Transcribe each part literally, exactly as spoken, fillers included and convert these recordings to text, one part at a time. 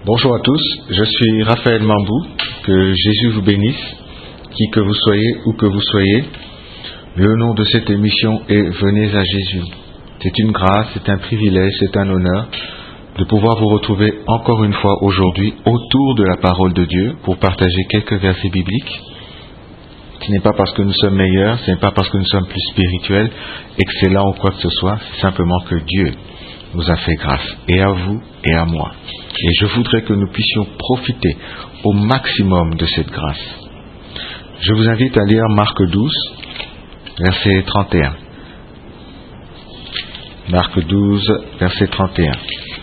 Bonjour à tous, je suis Raphaël Mambou, que Jésus vous bénisse, qui que vous soyez, où que vous soyez. Le nom de cette émission est Venez à Jésus. C'est une grâce, c'est un privilège, c'est un honneur de pouvoir vous retrouver encore une fois aujourd'hui autour de la parole de Dieu pour partager quelques versets bibliques. Ce n'est pas parce que nous sommes meilleurs, ce n'est pas parce que nous sommes plus spirituels, excellents ou quoi que ce soit, c'est simplement que Dieu nous a fait grâce, et à vous et à moi. Et je voudrais que nous puissions profiter au maximum de cette grâce. Je vous invite à lire Marc douze, verset trente et un. Marc douze, verset trente et un.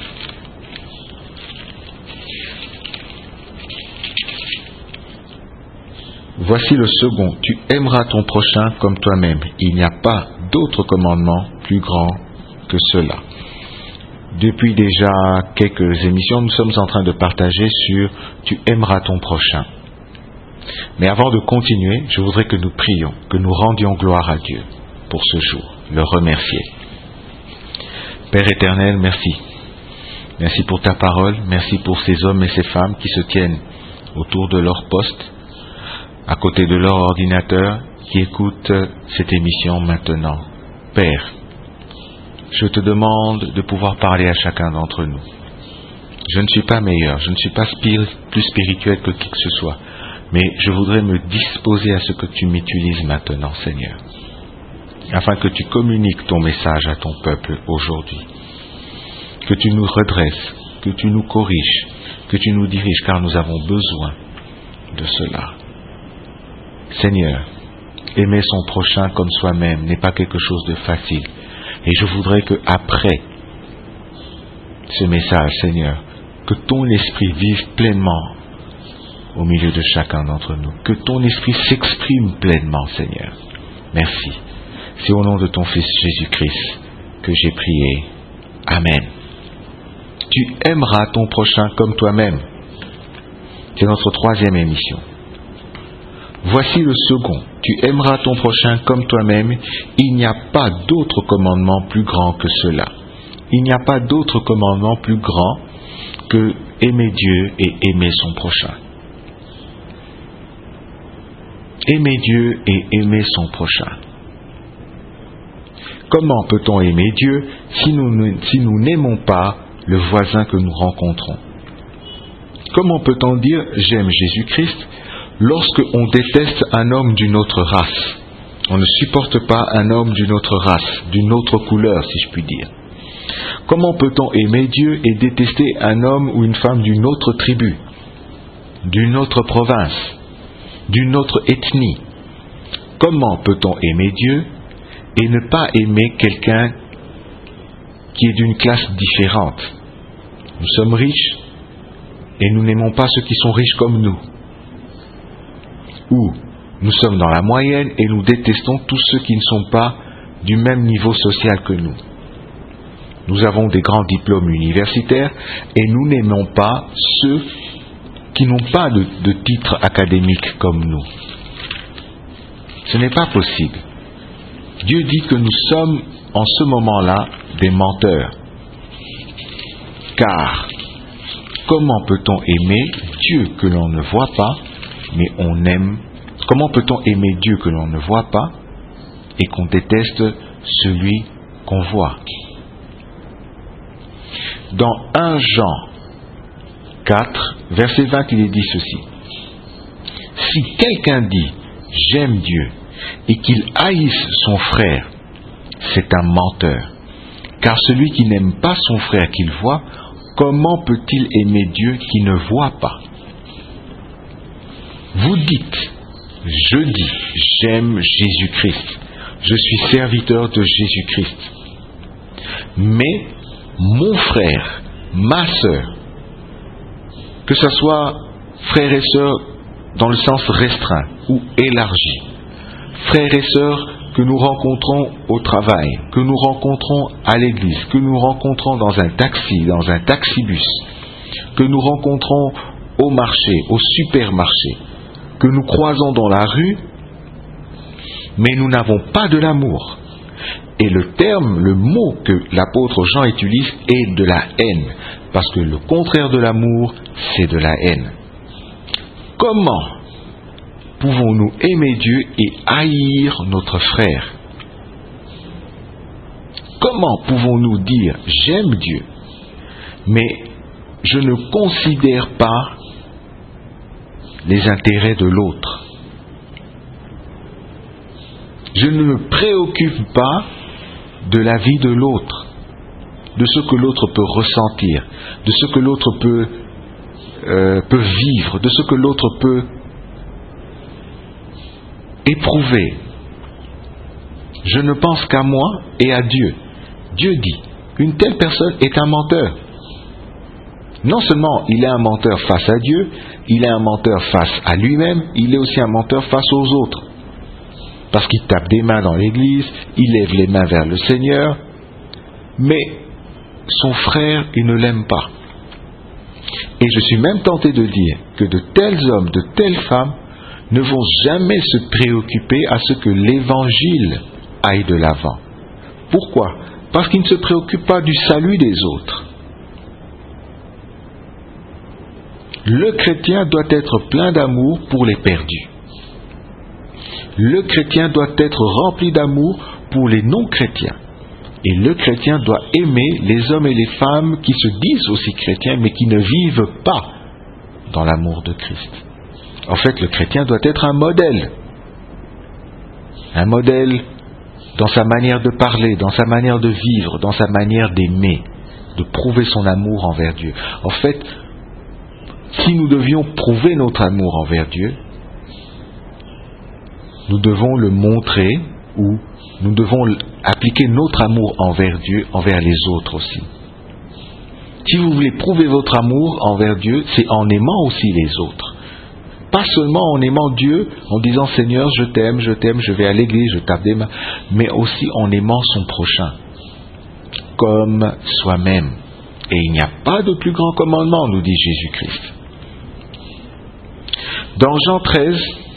Voici le second, tu aimeras ton prochain comme toi-même. Il n'y a pas d'autre commandement plus grand que cela. Depuis déjà quelques émissions, nous sommes en train de partager sur « Tu aimeras ton prochain ». Mais avant de continuer, je voudrais que nous prions, que nous rendions gloire à Dieu pour ce jour, le remercier. Père éternel, merci. Merci pour ta parole, merci pour ces hommes et ces femmes qui se tiennent autour de leur poste, à côté de leur ordinateur, qui écoutent cette émission maintenant. Père, je te demande de pouvoir parler à chacun d'entre nous. Je ne suis pas meilleur, je ne suis pas spir- plus spirituel que qui que ce soit, mais je voudrais me disposer à ce que tu m'utilises maintenant, Seigneur, afin que tu communiques ton message à ton peuple aujourd'hui, que tu nous redresses, que tu nous corriges, que tu nous diriges, car nous avons besoin de cela. Seigneur, aimer son prochain comme soi-même n'est pas quelque chose de facile. Et je voudrais que après ce message, Seigneur, que ton esprit vive pleinement au milieu de chacun d'entre nous. Que ton esprit s'exprime pleinement, Seigneur. Merci. C'est au nom de ton Fils Jésus-Christ que j'ai prié. Amen. Tu aimeras ton prochain comme toi-même. C'est notre troisième émission. Voici le second. Tu aimeras ton prochain comme toi-même. Il n'y a pas d'autre commandement plus grand que cela. Il n'y a pas d'autre commandement plus grand que aimer Dieu et aimer son prochain. Aimer Dieu et aimer son prochain. Comment peut-on aimer Dieu si nous, si nous n'aimons pas le voisin que nous rencontrons? Comment peut-on dire « j'aime Jésus-Christ » lorsque on déteste un homme d'une autre race? On ne supporte pas un homme d'une autre race, d'une autre couleur, si je puis dire. Comment peut-on aimer Dieu et détester un homme ou une femme d'une autre tribu, d'une autre province, d'une autre ethnie? Comment peut-on aimer Dieu et ne pas aimer quelqu'un qui est d'une classe différente? Nous sommes riches et nous n'aimons pas ceux qui sont riches comme nous. Ou nous sommes dans la moyenne et nous détestons tous ceux qui ne sont pas du même niveau social que nous. Nous avons des grands diplômes universitaires et nous n'aimons pas ceux qui n'ont pas de, de titre académique comme nous. Ce n'est pas possible. Dieu dit que nous sommes en ce moment-là des menteurs. Car comment peut-on aimer Dieu que l'on ne voit pas, mais on aime? Comment peut-on aimer Dieu que l'on ne voit pas et qu'on déteste celui qu'on voit? Dans premier Jean quatre, verset vingt, il est dit ceci. Si quelqu'un dit « j'aime Dieu » et qu'il haïsse son frère, c'est un menteur. Car celui qui n'aime pas son frère qu'il voit, comment peut-il aimer Dieu qui ne voit pas? Vous dites, je dis, j'aime Jésus-Christ. Je suis serviteur de Jésus-Christ. Mais mon frère, ma sœur, que ce soit frères et sœurs dans le sens restreint ou élargi, frères et sœurs que nous rencontrons au travail, que nous rencontrons à l'église, que nous rencontrons dans un taxi, dans un taxibus, que nous rencontrons au marché, au supermarché, que nous croisons dans la rue, mais nous n'avons pas de l'amour. Et le terme, le mot que l'apôtre Jean utilise est de la haine. parce que le contraire de l'amour, c'est de la haine. Comment pouvons-nous aimer Dieu et haïr notre frère? Comment pouvons-nous dire « j'aime Dieu » mais je ne considère pas les intérêts de l'autre? Je ne me préoccupe pas de la vie de l'autre, de ce que l'autre peut ressentir, de ce que l'autre peut, euh, peut vivre, de ce que l'autre peut éprouver. Je ne pense qu'à moi et à Dieu. Dieu dit, une telle personne est un menteur. Non seulement il est un menteur face à Dieu, il est un menteur face à lui-même, il est aussi un menteur face aux autres. Parce qu'il tape des mains dans l'église, il lève les mains vers le Seigneur, mais son frère, il ne l'aime pas. Et je suis même tenté de dire que de tels hommes, de telles femmes, ne vont jamais se préoccuper à ce que l'Évangile aille de l'avant. Pourquoi? Parce qu'ils ne se préoccupent pas du salut des autres. Le chrétien doit être plein d'amour pour les perdus. Le chrétien doit être rempli d'amour pour les non-chrétiens. Et le chrétien doit aimer les hommes et les femmes qui se disent aussi chrétiens, mais qui ne vivent pas dans l'amour de Christ. En fait, le chrétien doit être un modèle. Un modèle dans sa manière de parler, dans sa manière de vivre, dans sa manière d'aimer, de prouver son amour envers Dieu. En fait, si nous devions prouver notre amour envers Dieu, nous devons le montrer ou nous devons appliquer notre amour envers Dieu, envers les autres aussi. Si vous voulez prouver votre amour envers Dieu, c'est en aimant aussi les autres. Pas seulement en aimant Dieu, en disant « Seigneur, je t'aime, je t'aime, je vais à l'église, je tape des mains », mais aussi en aimant son prochain, comme soi-même. Et il n'y a pas de plus grand commandement, nous dit Jésus-Christ. Dans Jean treize,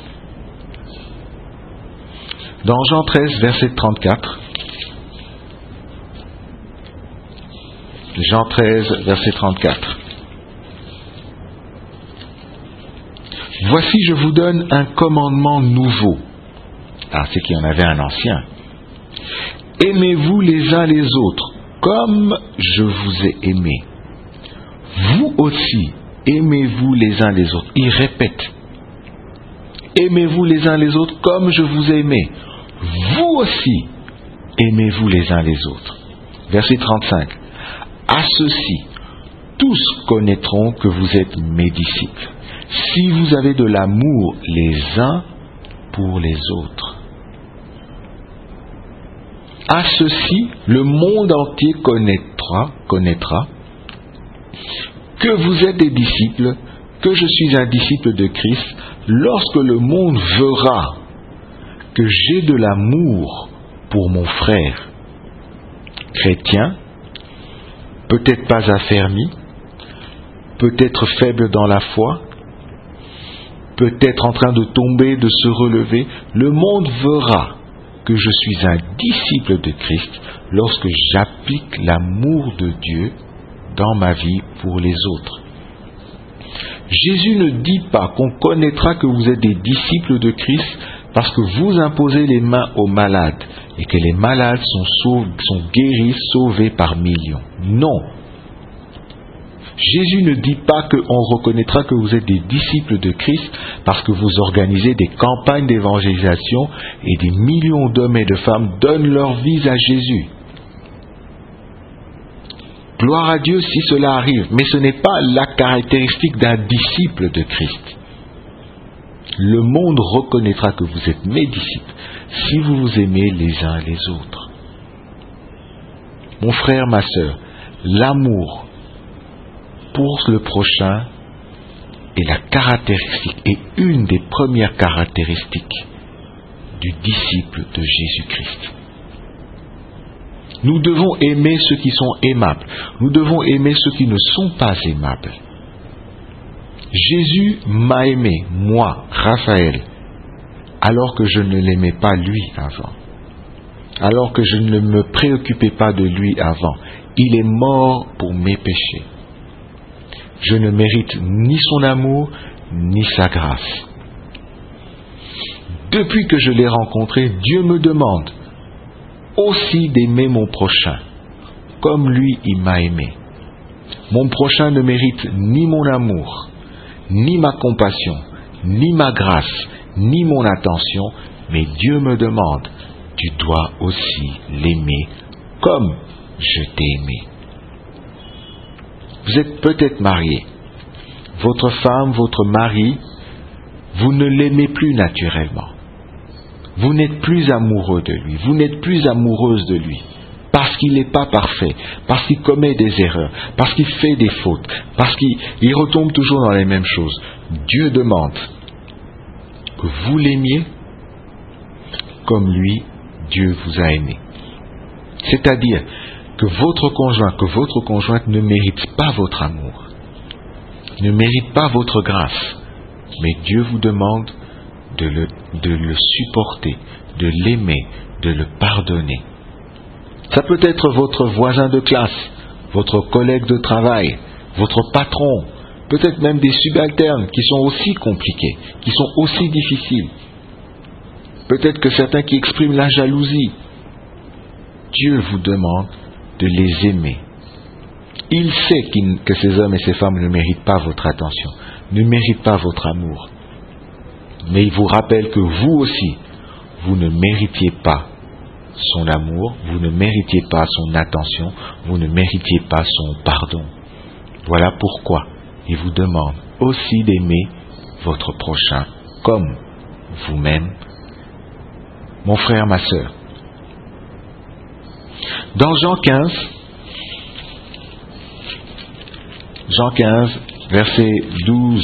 dans Jean treize, verset trente-quatre, Jean treize, verset trente-quatre. Voici, je vous donne un commandement nouveau. Ah, c'est qu'il y en avait un ancien. Aimez-vous les uns les autres, comme je vous ai aimé. Vous aussi, aimez-vous les uns les autres. Il répète. Aimez-vous les uns les autres, comme je vous ai aimé. Vous aussi, aimez-vous les uns les autres. Verset trente-cinq. À ceci, tous connaîtront que vous êtes mes disciples, si vous avez de l'amour les uns pour les autres. À ceci, le monde entier connaîtra, connaîtra que vous êtes des disciples, que je suis un disciple de Christ, lorsque le monde verra que j'ai de l'amour pour mon frère. Chrétien, peut-être pas affermi, peut-être faible dans la foi, peut-être en train de tomber, de se relever, le monde verra que je suis un disciple de Christ lorsque j'applique l'amour de Dieu dans ma vie pour les autres. Jésus ne dit pas qu'on connaîtra que vous êtes des disciples de Christ parce que vous imposez les mains aux malades et que les malades sont, sauvés, sont guéris, sauvés par millions. Non. Jésus ne dit pas qu'on reconnaîtra que vous êtes des disciples de Christ parce que vous organisez des campagnes d'évangélisation et des millions d'hommes et de femmes donnent leur vie à Jésus. Gloire à Dieu si cela arrive, mais ce n'est pas la caractéristique d'un disciple de Christ. Le monde reconnaîtra que vous êtes mes disciples si vous vous aimez les uns les autres. Mon frère, ma sœur, l'amour pour le prochain est la caractéristique, est une des premières caractéristiques du disciple de Jésus-Christ. Nous devons aimer ceux qui sont aimables. Nous devons aimer ceux qui ne sont pas aimables. Jésus m'a aimé, moi, Raphaël, alors que je ne l'aimais pas lui avant. Alors que je ne me préoccupais pas de lui avant. Il est mort pour mes péchés. Je ne mérite ni son amour, ni sa grâce. Depuis que je l'ai rencontré, Dieu me demande aussi d'aimer mon prochain, comme lui il m'a aimé. Mon prochain ne mérite ni mon amour, ni ma compassion, ni ma grâce, ni mon attention, mais Dieu me demande, tu dois aussi l'aimer comme je t'ai aimé. Vous êtes peut-être marié. Votre femme, votre mari, vous ne l'aimez plus naturellement. Vous n'êtes plus amoureux de lui, vous n'êtes plus amoureuse de lui, parce qu'il n'est pas parfait, parce qu'il commet des erreurs, parce qu'il fait des fautes, parce qu'il il retombe toujours dans les mêmes choses. Dieu demande que vous l'aimiez comme lui, Dieu vous a aimé. C'est-à-dire que votre conjoint, que votre conjointe ne mérite pas votre amour, ne mérite pas votre grâce, mais Dieu vous demande de le, de le supporter, de l'aimer, de le pardonner. Ça peut être votre voisin de classe, votre collègue de travail, votre patron, peut-être même des subalternes qui sont aussi compliqués, qui sont aussi difficiles. Peut-être que certains qui expriment la jalousie. Dieu vous demande de les aimer. Il sait qu'il, que ces hommes et ces femmes ne méritent pas votre attention, ne méritent pas votre amour. Mais il vous rappelle que vous aussi, vous ne méritiez pas son amour, vous ne méritiez pas son attention, vous ne méritiez pas son pardon. Voilà pourquoi il vous demande aussi d'aimer votre prochain comme vous-même, mon frère, ma sœur. Dans Jean quinze, Jean quinze, verset douze.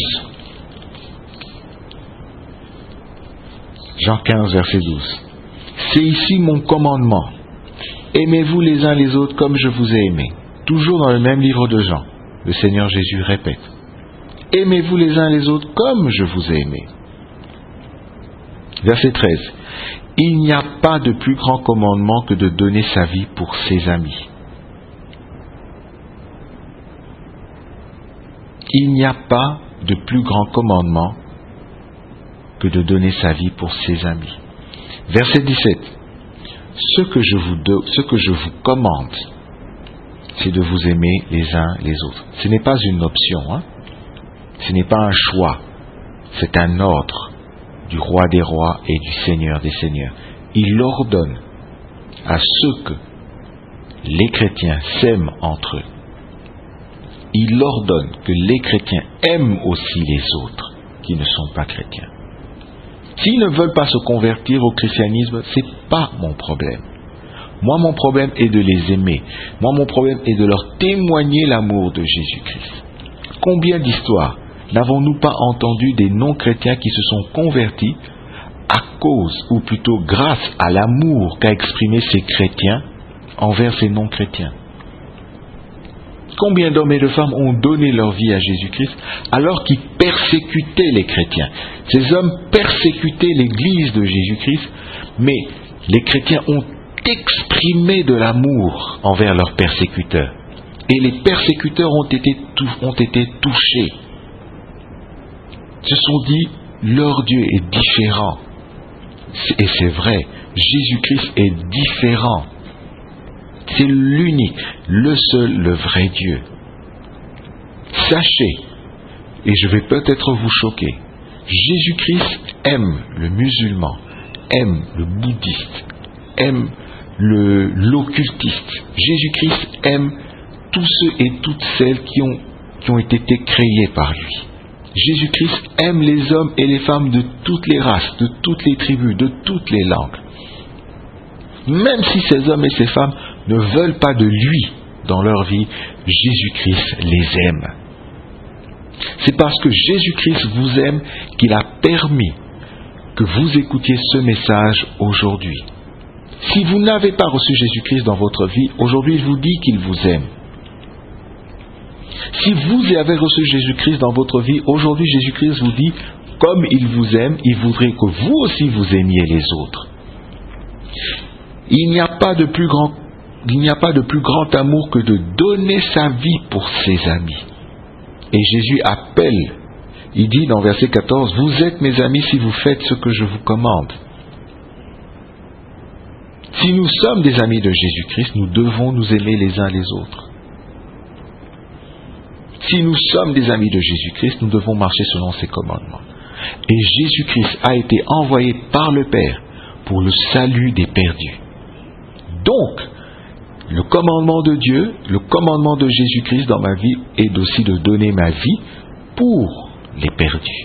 Jean quinze, verset douze. C'est ici mon commandement. Aimez-vous les uns les autres comme je vous ai aimé. Toujours dans le même livre de Jean, le Seigneur Jésus répète. Aimez-vous les uns les autres comme je vous ai aimé. Verset treize. Il n'y a pas de plus grand commandement que de donner sa vie pour ses amis. Il n'y a pas de plus grand commandement que de donner sa vie pour ses amis. Verset dix-sept. Ce que je vous, do, ce que je vous commande, c'est de vous aimer les uns les autres. Ce n'est pas une option, hein? Ce n'est pas un choix, c'est un ordre du roi des rois et du Seigneur des seigneurs. Il ordonne à ceux que les chrétiens s'aiment entre eux. Il ordonne que les chrétiens aiment aussi les autres qui ne sont pas chrétiens. S'ils ne veulent pas se convertir au christianisme, ce n'est pas mon problème. Moi, mon problème est de les aimer. Moi, mon problème est de leur témoigner l'amour de Jésus-Christ. Combien d'histoires n'avons-nous pas entendu des non-chrétiens qui se sont convertis à cause, ou plutôt grâce à l'amour qu'a exprimé ces chrétiens envers ces non-chrétiens? Combien d'hommes et de femmes ont donné leur vie à Jésus-Christ alors qu'ils persécutaient les chrétiens? Ces hommes persécutaient l'Église de Jésus-Christ, mais les chrétiens ont exprimé de l'amour envers leurs persécuteurs. Et les persécuteurs ont été, ont été touchés. Se sont dit, leur Dieu est différent. Et c'est vrai, Jésus-Christ est différent. C'est l'unique, le seul, le vrai Dieu. Sachez, et je vais peut-être vous choquer, Jésus-Christ aime le musulman, aime le bouddhiste, aime le, l'occultiste. Jésus-Christ aime tous ceux et toutes celles qui ont, qui ont été créés par lui. Jésus-Christ aime les hommes et les femmes de toutes les races, de toutes les tribus, de toutes les langues. Même si ces hommes et ces femmes ne veulent pas de lui dans leur vie, Jésus-Christ les aime. C'est parce que Jésus-Christ vous aime qu'il a permis que vous écoutiez ce message aujourd'hui. Si vous n'avez pas reçu Jésus-Christ dans votre vie, aujourd'hui il vous dit qu'il vous aime. Si vous avez reçu Jésus-Christ dans votre vie, aujourd'hui Jésus-Christ vous dit, comme il vous aime, il voudrait que vous aussi vous aimiez les autres. Il n'y a pas de plus grand, il n'y a pas de plus grand amour que de donner sa vie pour ses amis. Et Jésus appelle, il dit dans verset quatorze, « Vous êtes mes amis si vous faites ce que je vous commande. » Si nous sommes des amis de Jésus-Christ, nous devons nous aimer les uns les autres. Si nous sommes des amis de Jésus-Christ, nous devons marcher selon ses commandements. Et Jésus-Christ a été envoyé par le Père pour le salut des perdus. Donc, le commandement de Dieu, le commandement de Jésus-Christ dans ma vie est aussi de donner ma vie pour les perdus.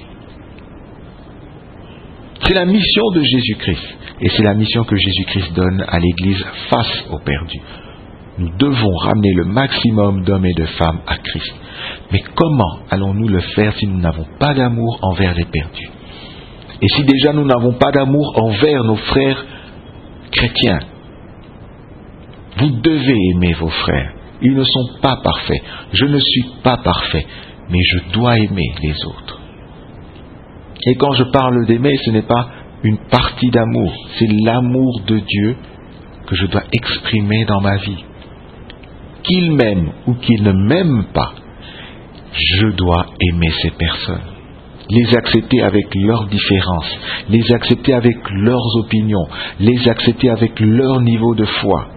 C'est la mission de Jésus-Christ. Et c'est la mission que Jésus-Christ donne à l'Église face aux perdus. Nous devons ramener le maximum d'hommes et de femmes à Christ. Mais comment allons-nous le faire si nous n'avons pas d'amour envers les perdus? Et si déjà nous n'avons pas d'amour envers nos frères chrétiens? Vous devez aimer vos frères. Ils ne sont pas parfaits. Je ne suis pas parfait, mais je dois aimer les autres. Et quand je parle d'aimer, ce n'est pas une partie d'amour, c'est l'amour de Dieu que je dois exprimer dans ma vie. Qu'il m'aime ou qu'il ne m'aime pas, je dois aimer ces personnes. Les accepter avec leurs différences, les accepter avec leurs opinions, les accepter avec leur niveau de foi.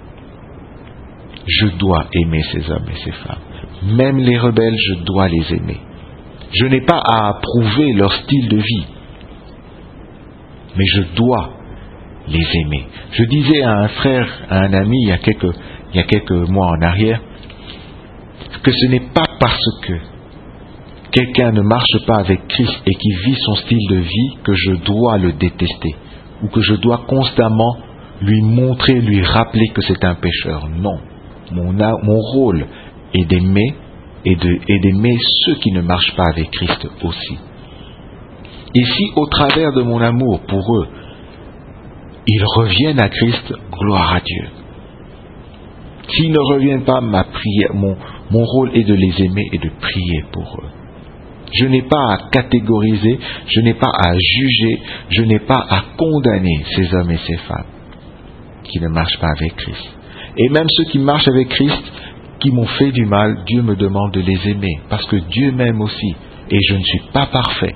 Je dois aimer ces hommes et ces femmes. Même les rebelles, je dois les aimer. Je n'ai pas à approuver leur style de vie, mais je dois les aimer. Je disais à un frère, à un ami, il y a quelques, il y a quelques mois en arrière, que ce n'est pas parce que quelqu'un ne marche pas avec Christ et qui vit son style de vie que je dois le détester, ou que je dois constamment lui montrer, lui rappeler que c'est un pécheur. Non. Mon, mon rôle est d'aimer et, de, et d'aimer ceux qui ne marchent pas avec Christ aussi. Et si au travers de mon amour pour eux, ils reviennent à Christ, gloire à Dieu. S'ils ne reviennent pas, ma prière, mon, mon rôle est de les aimer et de prier pour eux. Je n'ai pas à catégoriser, je n'ai pas à juger, je n'ai pas à condamner ces hommes et ces femmes qui ne marchent pas avec Christ. Et même ceux qui marchent avec Christ, qui m'ont fait du mal, Dieu me demande de les aimer, parce que Dieu m'aime aussi, et je ne suis pas parfait.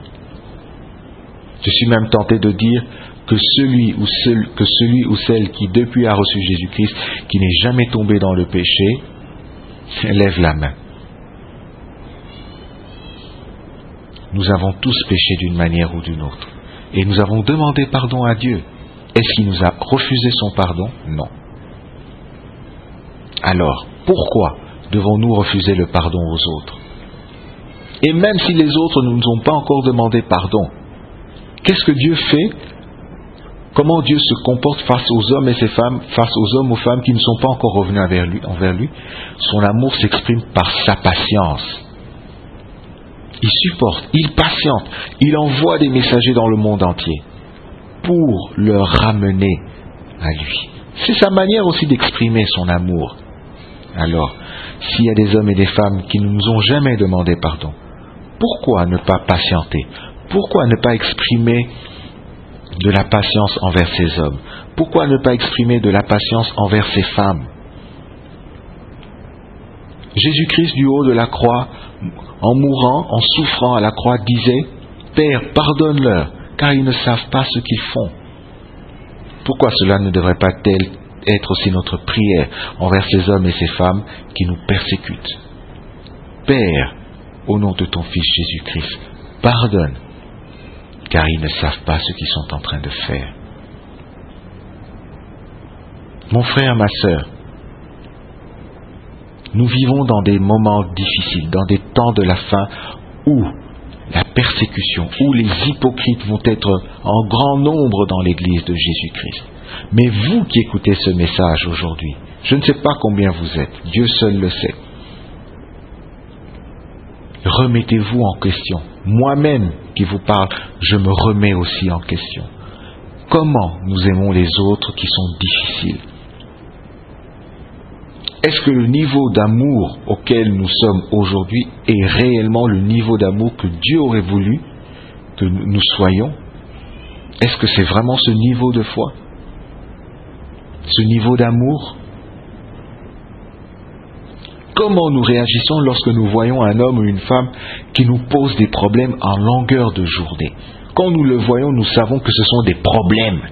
Je suis même tenté de dire que celui ou, seul, que celui ou celle qui depuis a reçu Jésus-Christ, qui n'est jamais tombé dans le péché, lève la main. Nous avons tous péché d'une manière ou d'une autre, et nous avons demandé pardon à Dieu. Est-ce qu'il nous a refusé son pardon? Non. Alors, pourquoi devons-nous refuser le pardon aux autres? Et même si les autres ne nous ont pas encore demandé pardon, qu'est-ce que Dieu fait? Comment Dieu se comporte face aux hommes et ces femmes, face aux hommes ou femmes qui ne sont pas encore revenus envers lui, envers lui? Son amour s'exprime par sa patience. Il supporte, il patiente, il envoie des messagers dans le monde entier pour leur ramener à lui. C'est sa manière aussi d'exprimer son amour. Alors, s'il y a des hommes et des femmes qui ne nous ont jamais demandé pardon, pourquoi ne pas patienter? Pourquoi ne pas exprimer de la patience envers ces hommes? Pourquoi ne pas exprimer de la patience envers ces femmes? Jésus-Christ du haut de la croix, en mourant, en souffrant à la croix, disait « Père, pardonne-leur, car ils ne savent pas ce qu'ils font. » Pourquoi cela ne devrait pas être aussi notre prière envers ces hommes et ces femmes qui nous persécutent? Père, au nom de ton Fils Jésus-Christ, pardonne, car ils ne savent pas ce qu'ils sont en train de faire. Mon frère, ma sœur, nous vivons dans des moments difficiles, dans des temps de la fin où la persécution, où les hypocrites vont être en grand nombre dans l'Église de Jésus-Christ. Mais vous qui écoutez ce message aujourd'hui, je ne sais pas combien vous êtes, Dieu seul le sait. Remettez-vous en question. Moi-même qui vous parle, je me remets aussi en question. Comment nous aimons les autres qui sont difficiles? Est-ce que le niveau d'amour auquel nous sommes aujourd'hui est réellement le niveau d'amour que Dieu aurait voulu que nous soyons? Est-ce que c'est vraiment ce niveau de foi? Ce niveau d'amour? Comment nous réagissons lorsque nous voyons un homme ou une femme qui nous pose des problèmes en longueur de journée? Quand nous le voyons, nous savons que ce sont des problèmes.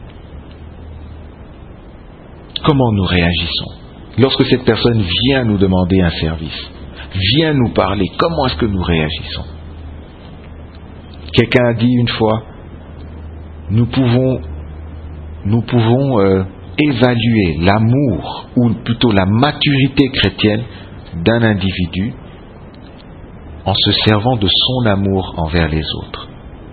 Comment nous réagissons lorsque cette personne vient nous demander un service, vient nous parler? Comment est-ce que nous réagissons? Quelqu'un a dit une fois, nous pouvons, nous pouvons euh, évaluer l'amour, ou plutôt la maturité chrétienne d'un individu en se servant de son amour envers les autres.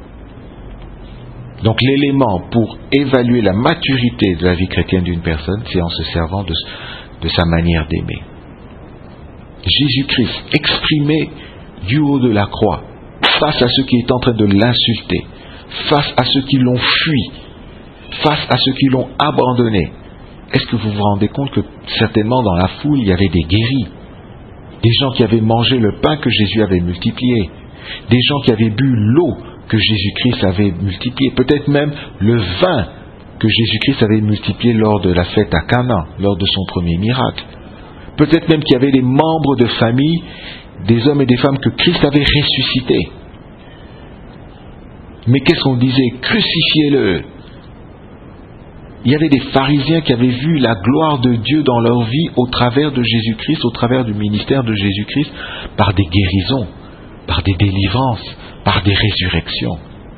Donc l'élément pour évaluer la maturité de la vie chrétienne d'une personne, c'est en se servant de, de sa manière d'aimer. Jésus-Christ, exprimé du haut de la croix, face à ceux qui étaient en train de l'insulter, face à ceux qui l'ont fui, face à ceux qui l'ont abandonné. Est-ce que vous vous rendez compte que certainement dans la foule, il y avait des guéris, des gens qui avaient mangé le pain que Jésus avait multiplié, des gens qui avaient bu l'eau que Jésus-Christ avait multiplié, peut-être même le vin que Jésus-Christ avait multiplié lors de la fête à Cana, lors de son premier miracle. Peut-être même qu'il y avait des membres de famille, des hommes et des femmes que Christ avait ressuscités. Mais qu'est-ce qu'on disait? Crucifiez-le. Il y avait des pharisiens qui avaient vu la gloire de Dieu dans leur vie au travers de Jésus-Christ, au travers du ministère de Jésus-Christ, par des guérisons, par des délivrances, par des résurrections.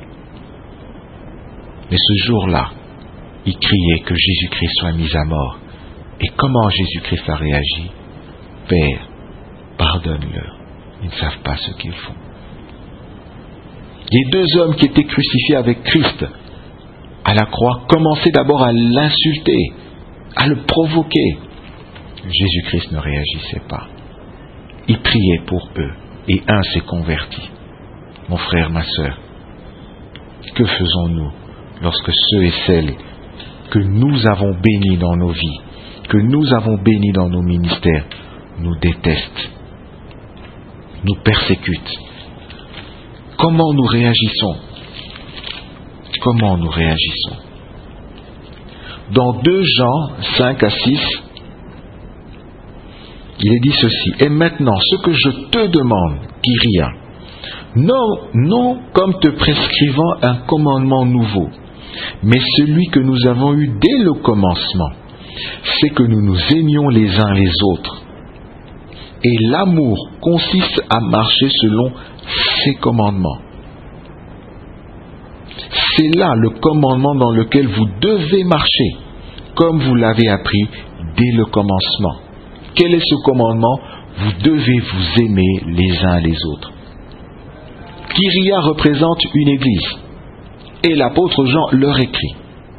Mais ce jour-là, ils criaient que Jésus-Christ soit mis à mort. Et comment Jésus-Christ a réagi? Père, pardonne-leur. Ils ne savent pas ce qu'ils font. Les deux hommes qui étaient crucifiés avec Christ à la croix commençaient d'abord à l'insulter, à le provoquer. Jésus-Christ ne réagissait pas. Il priait pour eux et un s'est converti. Mon frère, ma sœur, que faisons-nous lorsque ceux et celles que nous avons bénis dans nos vies, que nous avons bénis dans nos ministères, nous détestent, nous persécutent? Comment nous réagissons? Comment nous réagissons? Dans deux Jean cinq à six, il est dit ceci: et maintenant, ce que je te demande, Kyria, non, non comme te prescrivant un commandement nouveau, mais celui que nous avons eu dès le commencement, c'est que nous nous aimions les uns les autres. Et l'amour consiste à marcher selon ses commandements. C'est là le commandement dans lequel vous devez marcher, comme vous l'avez appris dès le commencement. Quel est ce commandement? Vous devez vous aimer les uns les autres. Kyria représente une église, et l'apôtre Jean leur écrit.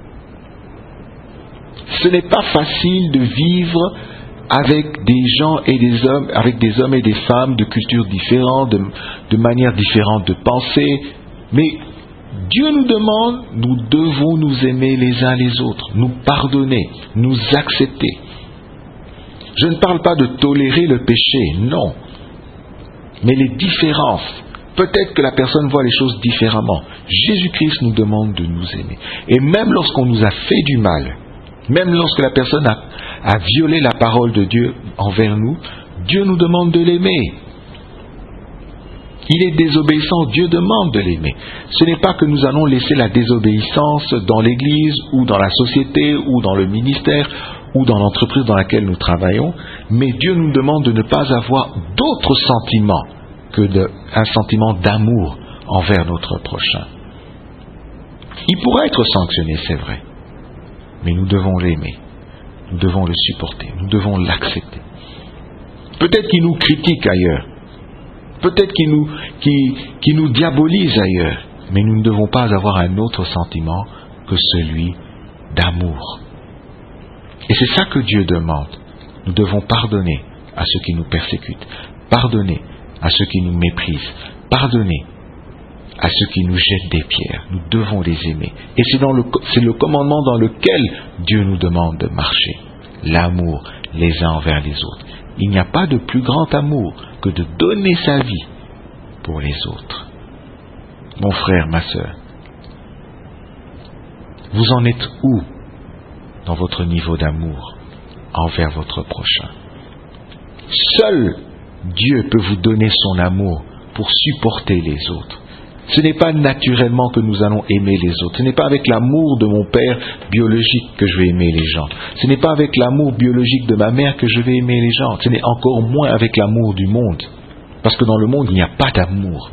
Ce n'est pas facile de vivre avec des gens et des hommes, avec des hommes et des femmes de cultures différentes, de, de manières différentes de penser, mais Dieu nous demande, nous devons nous aimer les uns les autres, nous pardonner, nous accepter. Je ne parle pas de tolérer le péché, non, mais les différences. Peut-être que la personne voit les choses différemment. Jésus-Christ nous demande de nous aimer. Et même lorsqu'on nous a fait du mal, même lorsque la personne a, a violé la parole de Dieu envers nous, Dieu nous demande de l'aimer. Il est désobéissant, Dieu demande de l'aimer. Ce n'est pas que nous allons laisser la désobéissance dans l'église ou dans la société ou dans le ministère ou dans l'entreprise dans laquelle nous travaillons, mais Dieu nous demande de ne pas avoir d'autres sentiments que de, un sentiment d'amour envers notre prochain. Il pourra être sanctionné, c'est vrai, mais nous devons l'aimer, nous devons le supporter, nous devons l'accepter. Peut-être qu'il nous critique ailleurs, peut-être qu'il nous, qu'il, qu'il nous diabolise ailleurs, mais nous ne devons pas avoir un autre sentiment que celui d'amour. Et c'est ça que Dieu demande. Nous devons pardonner à ceux qui nous persécutent, pardonner à ceux qui nous méprisent, pardonner à ceux qui nous jettent des pierres. Nous devons les aimer. Et c'est, dans le, c'est le commandement dans lequel Dieu nous demande de marcher. L'amour les uns envers les autres. Il n'y a pas de plus grand amour que de donner sa vie pour les autres. Mon frère, ma sœur, vous en êtes où dans votre niveau d'amour envers votre prochain? Seul Dieu peut vous donner son amour pour supporter les autres. Ce n'est pas naturellement que nous allons aimer les autres. Ce n'est pas avec l'amour de mon père biologique que je vais aimer les gens. Ce n'est pas avec l'amour biologique de ma mère que je vais aimer les gens. Ce n'est encore moins avec l'amour du monde. Parce que dans le monde, il n'y a pas d'amour.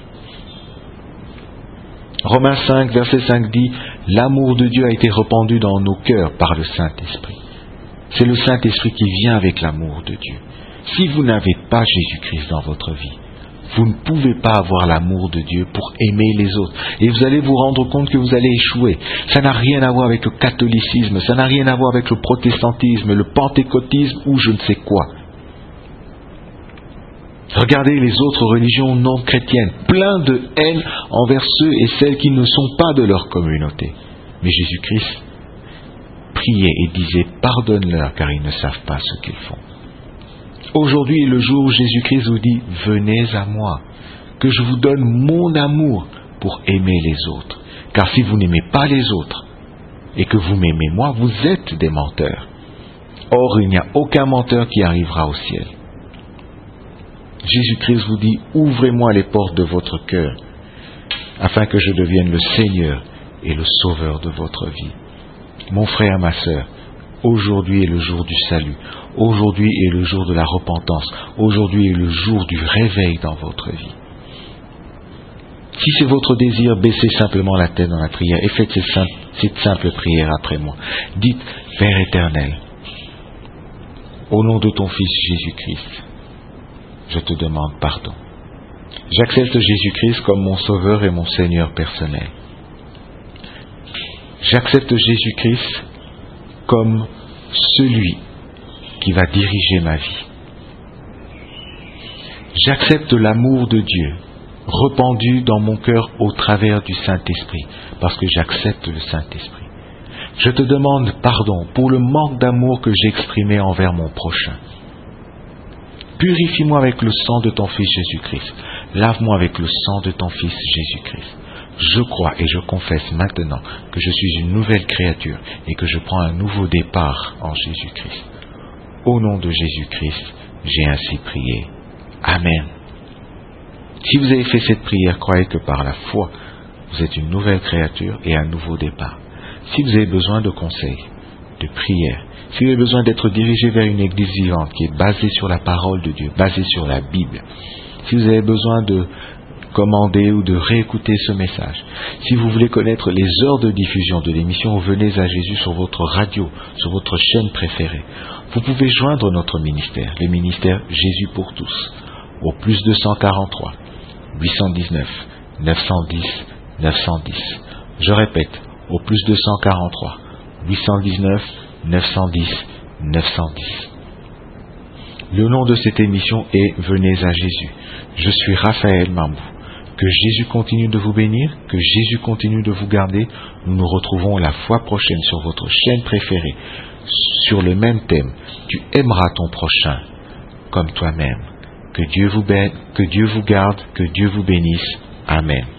Romains cinq, verset cinq dit « L'amour de Dieu a été répandu dans nos cœurs par le Saint-Esprit. » C'est le Saint-Esprit qui vient avec l'amour de Dieu. Si vous n'avez pas Jésus-Christ dans votre vie, vous ne pouvez pas avoir l'amour de Dieu pour aimer les autres. Et vous allez vous rendre compte que vous allez échouer. Ça n'a rien à voir avec le catholicisme, ça n'a rien à voir avec le protestantisme, le pentecôtisme ou je ne sais quoi. Regardez les autres religions non chrétiennes, plein de haine envers ceux et celles qui ne sont pas de leur communauté. Mais Jésus-Christ priait et disait « Pardonne-leur car ils ne savent pas ce qu'ils font ». Aujourd'hui est le jour où Jésus-Christ vous dit « Venez à moi, que je vous donne mon amour pour aimer les autres. Car si vous n'aimez pas les autres et que vous m'aimez moi, vous êtes des menteurs. Or, il n'y a aucun menteur qui arrivera au ciel. » Jésus-Christ vous dit « Ouvrez-moi les portes de votre cœur afin que je devienne le Seigneur et le Sauveur de votre vie. » Mon frère, ma sœur, aujourd'hui est le jour du salut. Aujourd'hui est le jour de la repentance. Aujourd'hui est le jour du réveil dans votre vie. Si c'est votre désir, baissez simplement la tête dans la prière et faites cette simple, cette simple prière après moi. Dites, Père éternel, au nom de ton Fils Jésus-Christ, je te demande pardon. J'accepte Jésus-Christ comme mon Sauveur et mon Seigneur personnel. J'accepte Jésus-Christ comme celui qui va diriger ma vie. J'accepte l'amour de Dieu répandu dans mon cœur au travers du Saint-Esprit, parce que j'accepte le Saint-Esprit. Je te demande pardon pour le manque d'amour que j'ai exprimé envers mon prochain. Purifie-moi avec le sang de ton Fils Jésus-Christ. Lave-moi avec le sang de ton Fils Jésus-Christ. Je crois et je confesse maintenant que je suis une nouvelle créature et que je prends un nouveau départ en Jésus-Christ. Au nom de Jésus-Christ, j'ai ainsi prié. Amen. Si vous avez fait cette prière, croyez que par la foi, vous êtes une nouvelle créature et un nouveau départ. Si vous avez besoin de conseils, de prières, si vous avez besoin d'être dirigé vers une église vivante qui est basée sur la parole de Dieu, basée sur la Bible, si vous avez besoin de commander ou de réécouter ce message, si vous voulez connaître les heures de diffusion de l'émission Venez à Jésus sur votre radio, sur votre chaîne préférée, vous pouvez joindre notre ministère, le ministère Jésus pour tous, au plus deux cent quarante-trois, huit cent dix-neuf, neuf cent dix, neuf cent dix. Je répète, au plus deux cent quarante-trois, huit cent dix-neuf, neuf cent dix, neuf cent dix. Le nom de cette émission est Venez à Jésus. Je suis Raphaël Mambou. Que Jésus continue de vous bénir, que Jésus continue de vous garder. Nous nous retrouvons la fois prochaine sur votre chaîne préférée, sur le même thème. Tu aimeras ton prochain comme toi-même. Que Dieu vous bénisse, que Dieu vous garde, que Dieu vous bénisse. Amen.